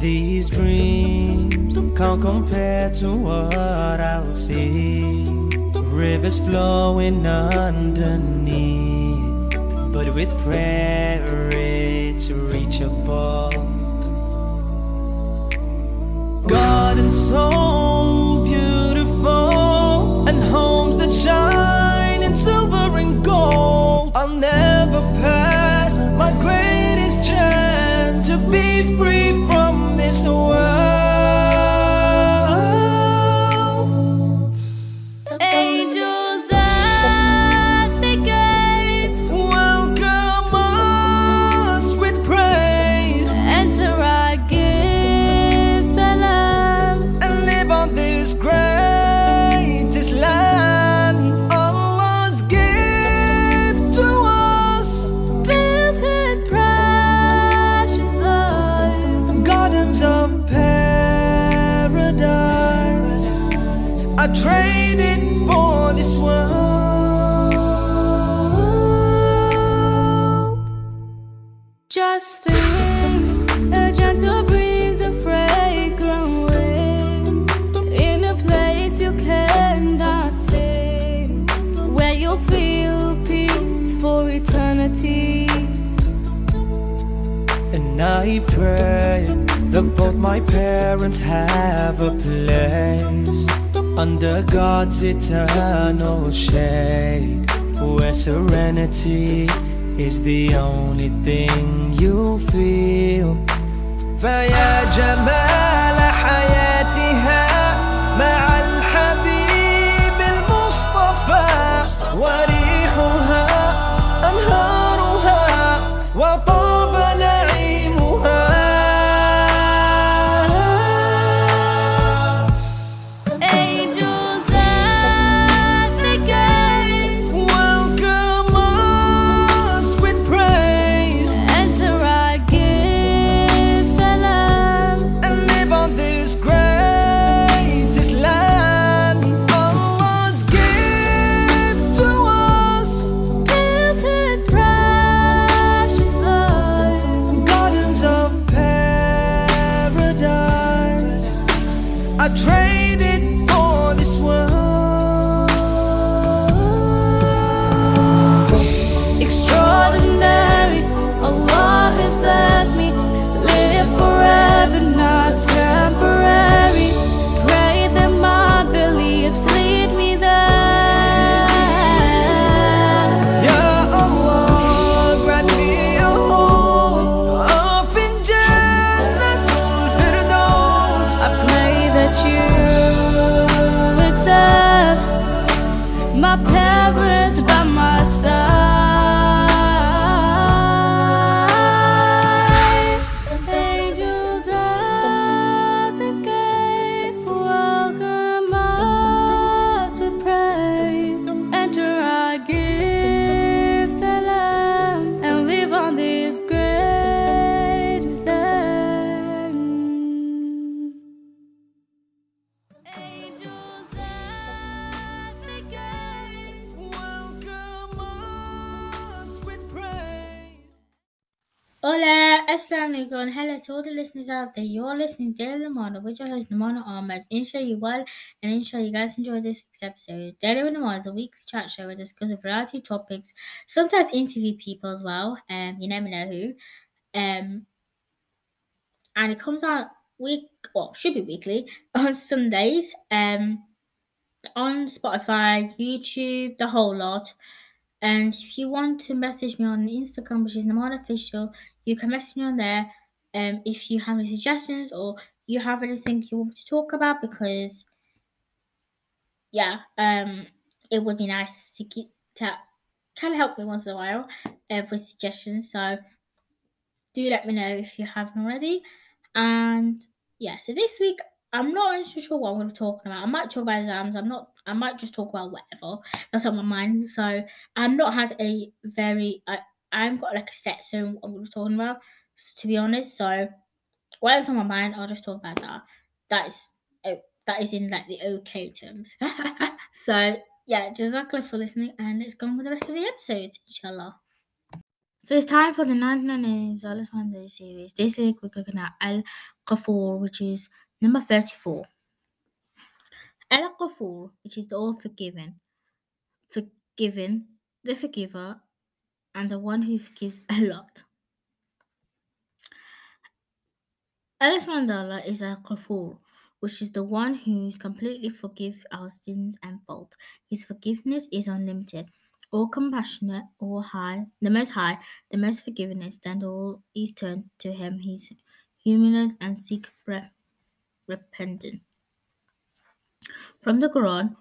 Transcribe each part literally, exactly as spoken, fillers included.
These dreams can't compare to what I'll see. Rivers flowing underneath, but with prayer it's reachable. Gardens so beautiful, and homes that shine in silver and gold. I'll never pass my greatest chance to be free from this world. Angels at the gates, Welcome us with praise, enter our give salam. and live on this greatest land. Allah's gift to us, Filled with precious love, gardens of paradise. I trade it for this world. just think, a gentle breeze, a fragrant wind, in a place you cannot see, where you'll feel peace for eternity. And I pray that both my parents have a place under God's eternal shade, where serenity is the only thing you'll feel. فيا جمال حياتها مع الحبيب المصطفى، وريحها أنهارها وطاب نعيمها. Angels at the gates, Welcome us with praise, enter our give salam. and live on this greatest land. Allah's gift to us, Filled with precious love, gardens of paradise. I trade it for this world. extraordinary. Allah has blessed me, live forever, not temporary. Pray that my beliefs lead me there. Ya Allah, grant me a home up in Jannatul Firdaus. I pray that you accept my parents by my side. Angels at the gates, welcome us with praise. Enter our give salam, and live on this greatest land. Angels at the gates, Welcome us with praise. Hola, Assalamu alaikum. Hello to all the listeners out there. You're listening to Daily Lamana with your host Namana Ahmed. Inshallah you well, and inshallah you guys enjoyed this week's episode. Daily with Namana is a weekly chat show where we discuss a variety of topics, sometimes interview people as well. Um, you never know who. Um, and it comes out week, well, should be weekly on Sundays. Um, on Spotify, YouTube, the whole lot. And if you want to message me on Instagram, which is Naman Official, you can message me on there. Um, if you have any suggestions or you have anything you want me to talk about, because yeah, um, it would be nice to keep to kind of help me once in a while uh, with suggestions. So do let me know if you haven't already. And yeah, so this week I'm not actually sure what I'm going to be talking about. I might talk about exams. I'm not. I might just talk about whatever that's on my mind. So I've not had a very. I I haven't got like a set zone what I'm going to be talking about. To be honest, so whatever's on my mind, I'll just talk about that. That's oh, that is in like the okay terms. So yeah, Jazakallah for listening, and let's go on with the rest of the episode, inshallah. So it's time for the ninety-nine Names Alice Monday series. This week we're looking at Al Ghafur, which is number thirty-four. Al Ghafur, which is the all forgiven, forgiven, the forgiver, and the one who forgives a lot. Alice Mandala is Al Ghafur, which is the one who completely forgives our sins and fault. His forgiveness is unlimited. All compassionate, all high, the most high, the most forgiveness, then all is turned to him. He's humanist and seek re- repentance. From the Quran,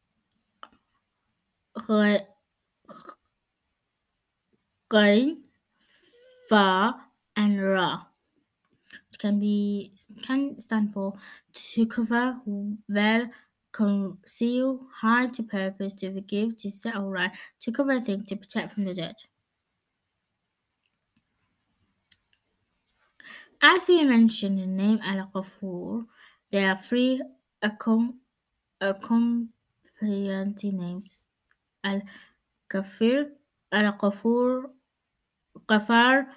Qain, Fa, and Ra, which can be can stand for to cover, well, conceal, hide, to purpose, to forgive, to set all right, to cover a thing, to protect from the dirt. As we mentioned in the name Al Ghafur, there are three accom- accompanying names: Al Ghafir, Al Ghafur, Ghafar,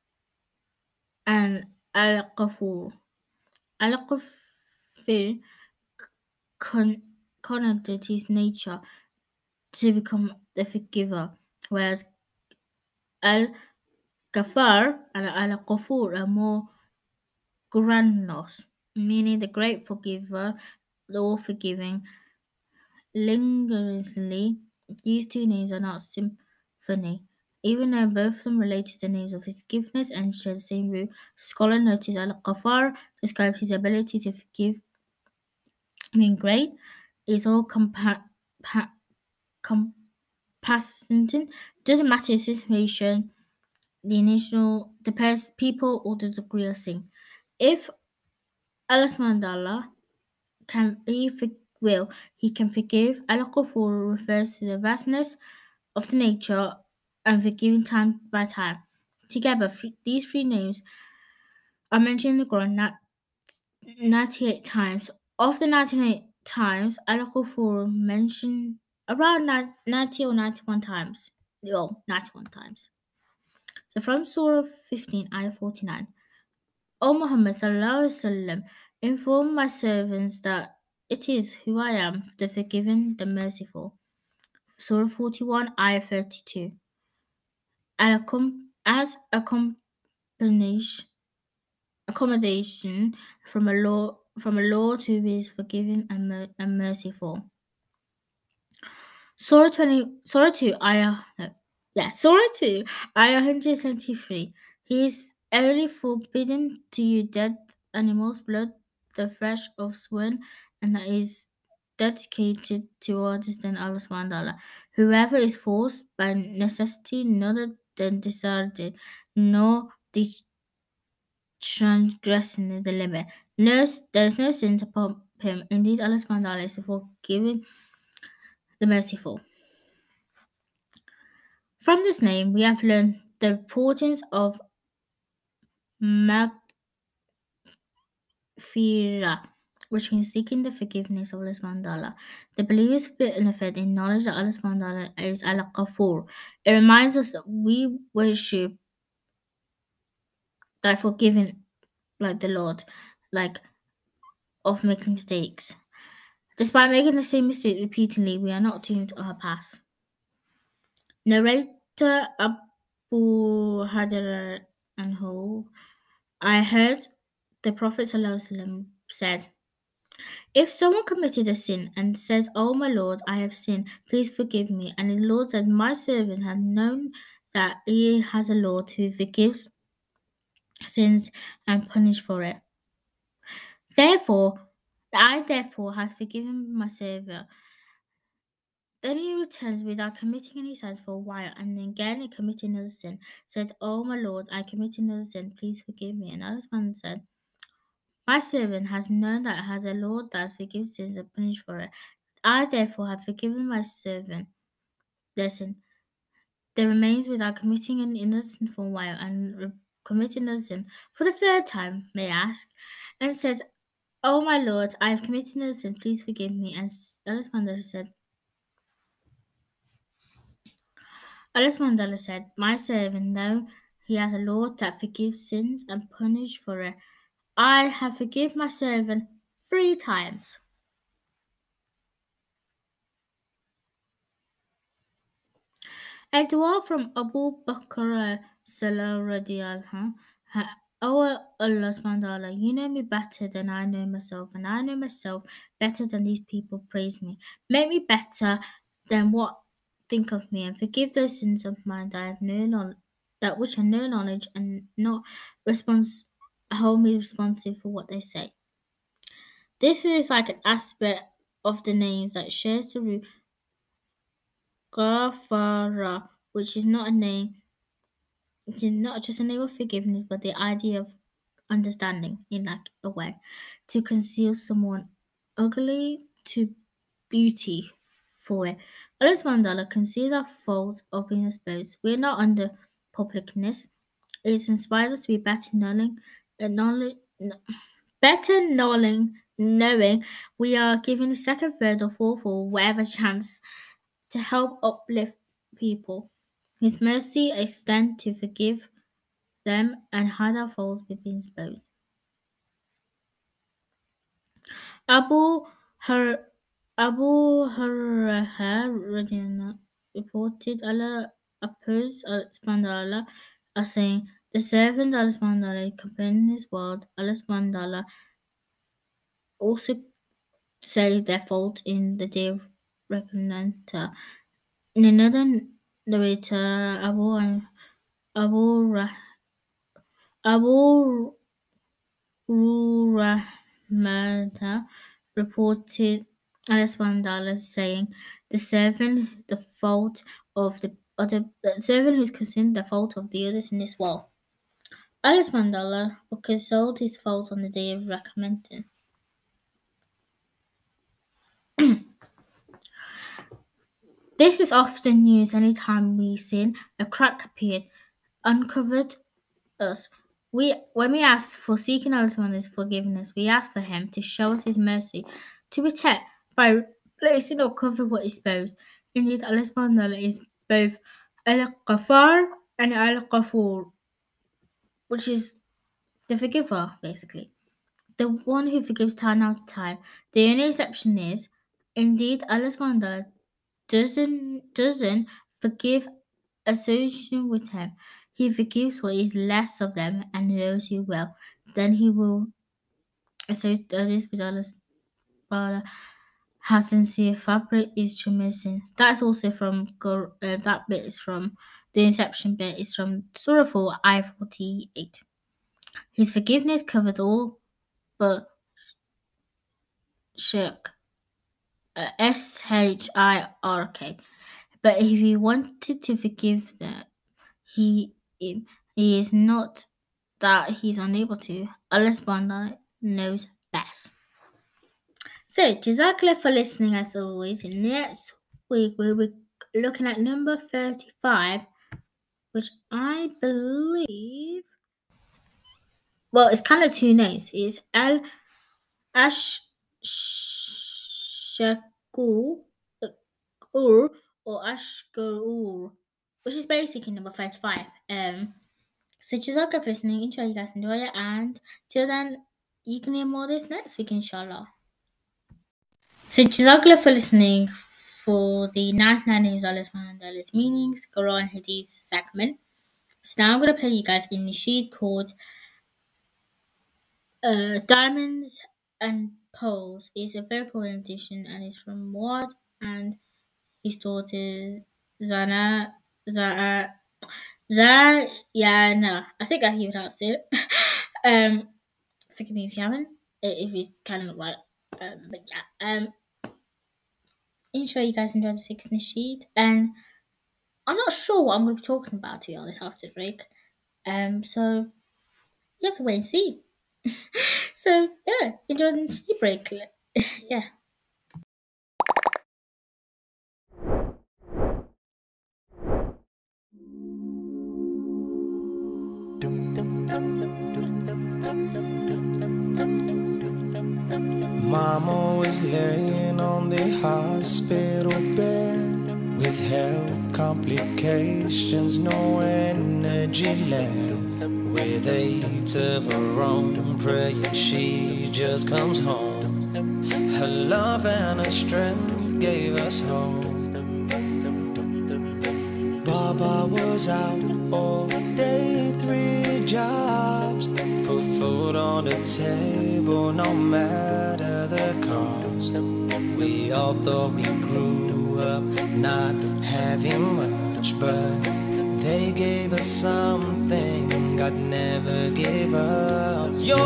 and Al Ghafur. Al Ghafir con- connoted his nature to become the forgiver, whereas Al Ghafar and Al Ghafur are more grandiose, meaning the great forgiver, the all forgiving. Linguistically, these two names are not symphony. Even though both of them relate to the names of forgiveness and share the same root, scholar notice Al Ghafar describes his ability to forgive, being great, is all compa- pa- compassionate, doesn't matter the situation, the initial, the pers- people, or the degree of sin. If Allah Mandala can he for- will, he can forgive. Al Ghafur refers to the vastness of the nature and forgiving time by time. Together, th- these three names are mentioned in the Quran na- ninety-eight times. Of the ninety-eight times, Al Ghafur mentioned around ni- ninety or ninety-one times. Oh, ninety-one times. So from Surah fifteen, Ayah forty-nine. O Muhammad sallallahu alaihi wasallam, inform my servants that it is who I am, the forgiven, the merciful. Surah forty-one, Ayah thirty-two. And accom- as a combination, accommodation from a law from a Lord who is forgiving and, mer- and merciful. Surah twenty, Surah two, Ayah, no, yeah, Surah two, Ayah one hundred seventy-three. He is only forbidden to you dead animals' blood, the flesh of swine, and that is dedicated to others than Allah subhanahu wa ta'ala. Whoever is forced by necessity, not than decided, nor dis- transgressing the limit. No, there is no sin upon him. Indeed, Allah subhanahu wa ta'ala is the forgiving, the merciful. From this name, we have learned the importance of maghfirah, which means seeking the forgiveness of Allah subhanahu wa ta'ala. The believers benefit in knowledge that Allah subhanahu wa ta'ala is Al Ghafur. It reminds us that we worship that forgiving like the Lord, like of making mistakes. Despite making the same mistake repeatedly, we are not doomed to our past. Narrator Abu Hadar Anhu, I heard the Prophet ﷺ said, if someone committed a sin and says, "Oh my Lord, I have sinned, please forgive me," and the Lord said, "My servant had known that he has a Lord who forgives sins and punish for it. Therefore, I therefore have forgiven my servant." Then he returns without committing any sins for a while, and then again committing another sin. Said, "Oh my Lord, I committed another sin. Please forgive me." And Another man said, "My servant has known that has a Lord that forgives sins and punishes for it. I therefore have forgiven my servant their sin." There remains without committing an innocent for a while, and re- committing another sin for the third time, may ask, and said, "Oh my Lord, I have committed another sin. Please forgive me." And Another man said, Alice Mandela said, "My servant, know he has a Lord that forgives sins and punishes for it. I have forgiven my servant three times." A dua from Abu Bakr Salah radiallahu anhu. Oh Allah subhanahu wa ta'ala, you know me better than I know myself, and I know myself better than these people praise me. Make me better than what think of me, and forgive those sins of mine that I have no knowledge, that which are no knowledge, and not respons- hold me responsible for what they say. This is like an aspect of the names that shares the root Ghafara, which is not a name. It is not just a name of forgiveness, but the idea of understanding in like a way to conceal someone ugly to beauty for it. Allah Mandala conceals our fault of being exposed. We are not under publicness. It inspires us to be better knowing, acknowledge, better knowing, knowing we are given a second, third, or fourth, or whatever chance to help uplift people. His mercy extends to forgive them and hide our faults between both. Abu Hur Abu Hurairah reported Allah approves Allah as saying, "The servant Allah subhanahu completing his world, Allah subhanahu also says their fault in the day of reckoning." In another narrator, Abu Abu Ra, Abu Rahmata reported Anas Mandala saying, "The servant, the fault of the other, the servant who's considered the fault of the others in this world." Anas Mandala will consult his fault on the day of reckoning. This is often used anytime we sin a crack appeared, uncovered us. We, when we ask for seeking Allah's forgiveness, we ask for Him to show us His mercy, to protect by placing or covering what is exposed. Indeed, Allah subhanahu is both Al-Ghafar and Al-Ghafur, which is the forgiver, basically. The one who forgives time after time. The only exception is, indeed, Allah subhanahu doesn't, doesn't forgive association with Him. He forgives what is less of them, and those who will. Then He will associate others with Allah's Father. How sincere fabric is tremendous. That's also from uh, that bit is from the Inception bit is from Surah four, I forty-eight. His forgiveness covered all but shirk. Uh, S H I R K. But if he wanted to forgive them, he he is not that he's unable to. Allah subhanahu knows best. So, Jazakallah for listening as always. Next week we'll be looking at number thirty-five, which I believe, well, it's kind of two names. It's Al Ash Shakur or Ashkur, which is basically number thirty-five. Um, so Jazakallah for listening. Inshallah, you guys enjoy it, and till then, you can hear more of this next week, inshallah. So Jazakallah for listening for the ninety-nine names of Allah subhanahu wa ta'ala's meanings, Quran, Hadith segment. So now I'm going to play you guys a nasheed called uh, Diamonds and Pearls. It's a vocal rendition and it's from Wad and his daughter Zana, Zana, Zayana. I think I hear that's it. um, forgive me if you haven't, if you kind of right. Um, but yeah, um, inshallah you guys enjoyed this week's nasheed, and I'm not sure what I'm going to be talking about to be honest after the break. Um, so you have to wait and see. So yeah, enjoy the nasheed break. Yeah. Mama was laying on the hospital bed with with health complications, no energy left. With eight of her own, praying she just comes home. Her love and her strength gave us hope. Baba was out all day, three jobs, put food on the table no matter the cost. We all thought we grew up not having much, but they gave us something God never gave up. Your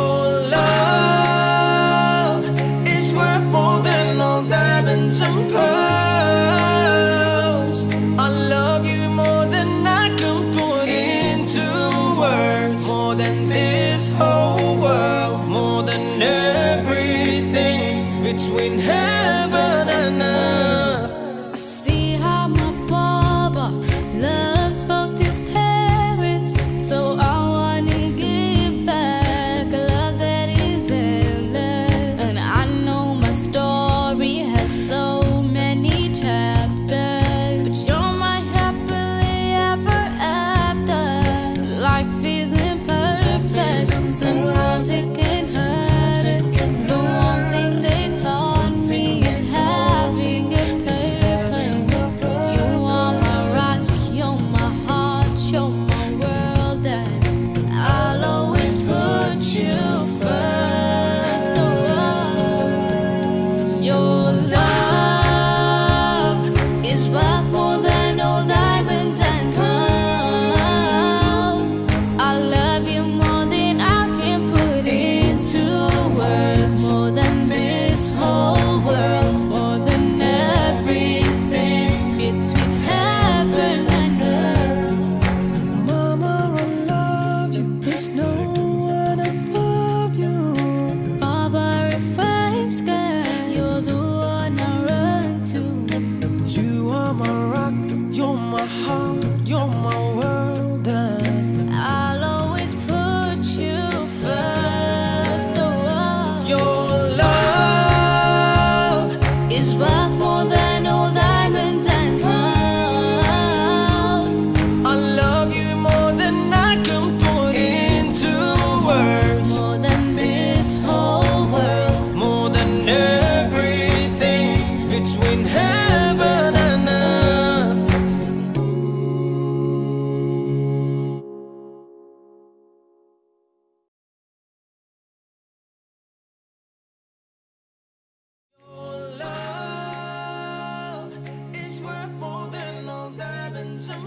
love is worth more than all diamonds and pearls. I love you more than I can put into words, more than this whole world, more than everything between heaven and earth. I see how my Baba loves both his parents, so I wanna give back a love that is endless. And I know my story has so many chapters, but you're my happily ever after. Life isn't perfect, sometimes it can hurt. The one thing they taught me is having a purpose. You are my rock, you're my heart, you're my world, and I'll always put you first. Oh, your love is worth more than all diamonds and pearls. I love you more than I can put into words, more than this whole world, more than everything between heaven and earth. Mama, I love you, there's no one above you. Baba, if I'm scared, you're the one I run to. You are my rock, you're my heart, you're my world, and I'll always put you first. Oh, your love is worth more than all diamonds and pearls. I love you more than I can put into words, More than this whole world, more than everything between heaven and earth. Your love is worth more than all diamonds and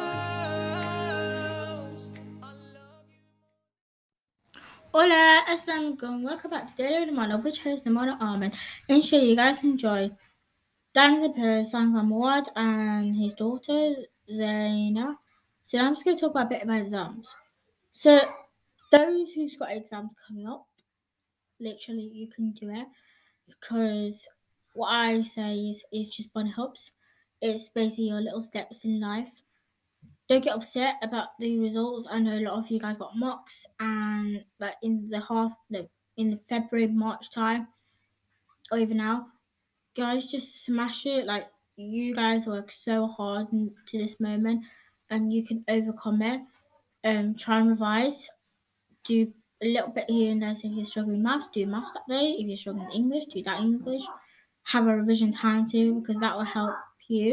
pearls. I love you. Hola, assalamu alaikum. Welcome back to Daily with Namana, which host Namana Ahmed. Ensure you guys enjoy Diamonds and Pearls sung by Muad and his daughter Zaina. So now I'm just going to talk about a bit about exams. So those who've got exams coming up, literally you can do it, because what I say is, is just bunny hops. It's basically your little steps in life. Don't get upset about the results. I know a lot of you guys got mocks, and like in the half, no, in the February March time, or even now, guys, just smash it. Like, you guys work so hard n- to this moment, and you can overcome it. Um, try and revise. Do a little bit here and there. So if you're struggling with maths, do maths that day. If you're struggling with English, do that English. Have a revision timetable, because that will help you.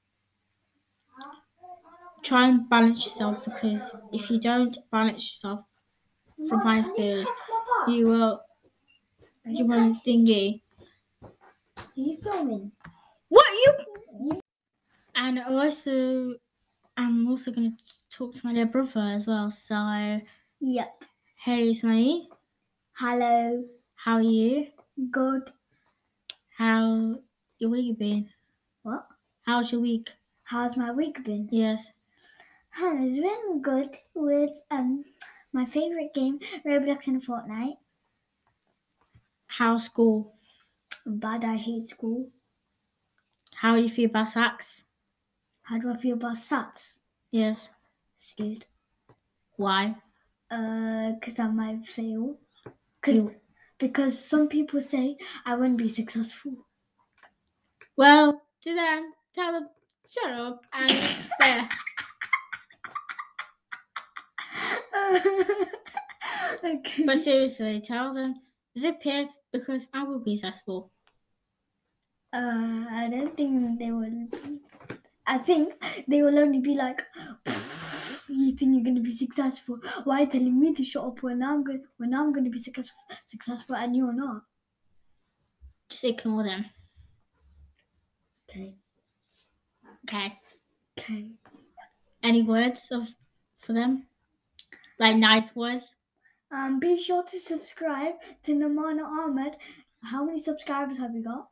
Try and balance yourself, because if you don't balance yourself, from my experience, you will you will thingy. Are you filming? What you? And also, I'm also going to talk to my little brother as well. So, Yep. hey Ismail, Hello. how are you? Good. How your week been? What? How's your week? How's my week been? Yes. Um, it's been good with um my favorite game, Roblox and Fortnite. How's school? Bad, I hate school. How do you feel about sacks? How do I feel about SATs? Yes. Scared. Why? Uh, cause I might fail. Cause You- because some people say I won't be successful. Well, to them, tell them Shut up. And there. Okay. But seriously, tell them, zip here because I will be successful. Uh, I don't think they will. I think they will only be like, "You think you're gonna be successful? Why are you telling me to shut up when I'm good? When I'm gonna be successful, successful, and you're not?" Just ignore them. Okay. Okay. Okay. Any words of for them? Like nice words? Um, be sure to subscribe to Namana Ahmed. How many subscribers have we got?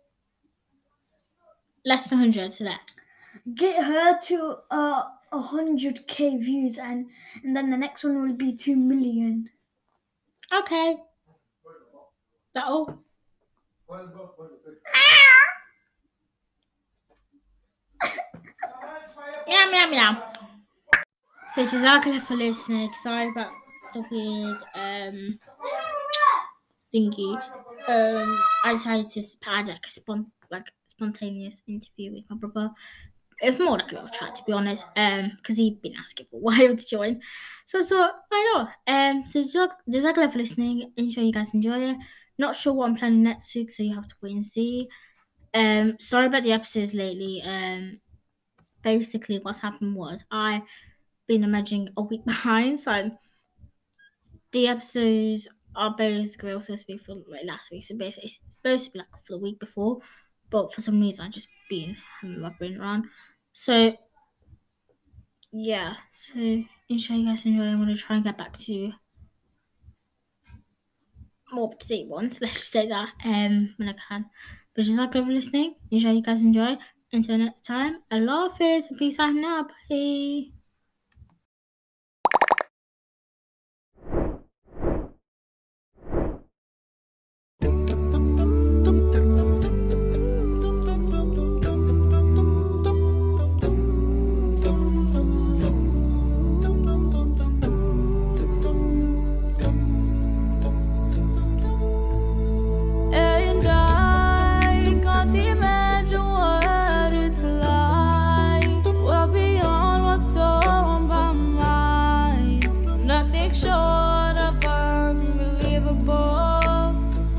Less than one hundred to that. Get her to uh one hundred k views, and and then the next one will be two million. Okay. That all? Meow, meow, meow. So, Jazakallah for listening. Sorry about the weird um thingy. Um, I decided to just had like a spon- like spontaneous interview with my brother. It was more like a little chat, to be honest, um, because he'd been asking for a while to join. So I thought, why not? Um, so Jazakallah for listening. Ensure you guys enjoy it. Not sure what I'm planning next week, so you have to wait and see. Um, sorry about the episodes lately. Um, basically, what's happened was I've been imagining a week behind, so the episodes are basically also supposed to be for like last week, so basically it's supposed to be like for the week before, but for some reason I just been having my brain around. So yeah, so inshallah you guys enjoy. I'm gonna try and get back to more up to date ones. Let's just say that um when I can. But just like for listening, inshallah you guys enjoy. Until next time, Allah Hafiz, peace out now, bye. And I can't imagine what it's like. Well beyond what's on my mind. Nothing short of unbelievable.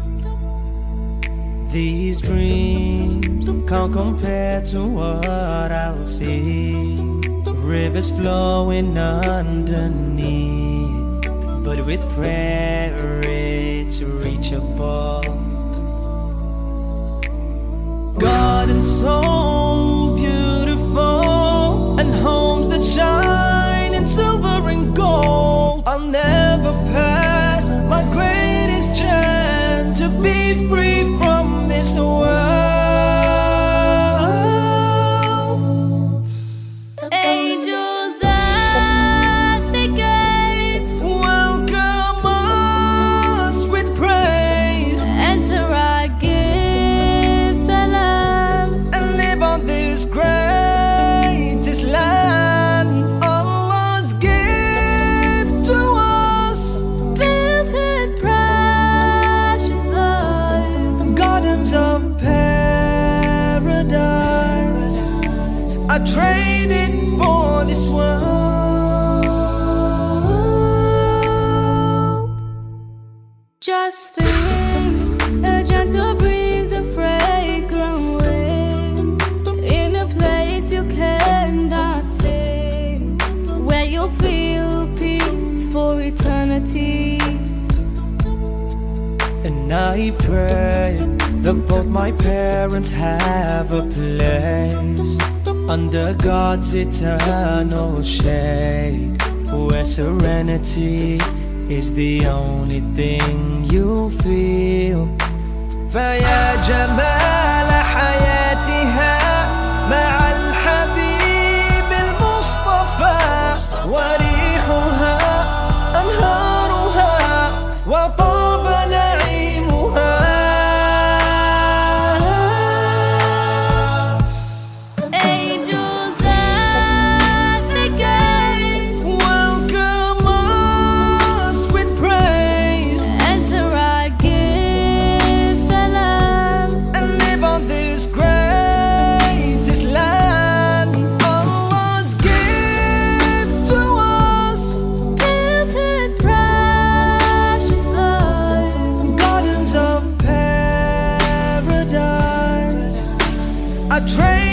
These dreams can't compare to what I'll see. Rivers flowing underneath, but with prayer it's reachable. Gardens so beautiful, and homes that shine in silver and gold. I'll never pass my greatest chance to be free from this world. Angels at the gates, Welcome us with praise, enter I give salam. and live on this greatest land. Allah's gift to us, Filled with precious love. gardens of paradise. I trade it for this world. Just think, a gentle breeze, a fragrant wind, in a place you cannot see, where you'll feel peace for eternity. And I pray that both my parents have a place under God's eternal shade, where serenity is the only thing you'll feel. فيا جمال حياتها مع الحبيب المصطفى، وريحها أنهارها وطاب نعيمها. Angels at the gates, Welcome us with praise, enter I give salam. and train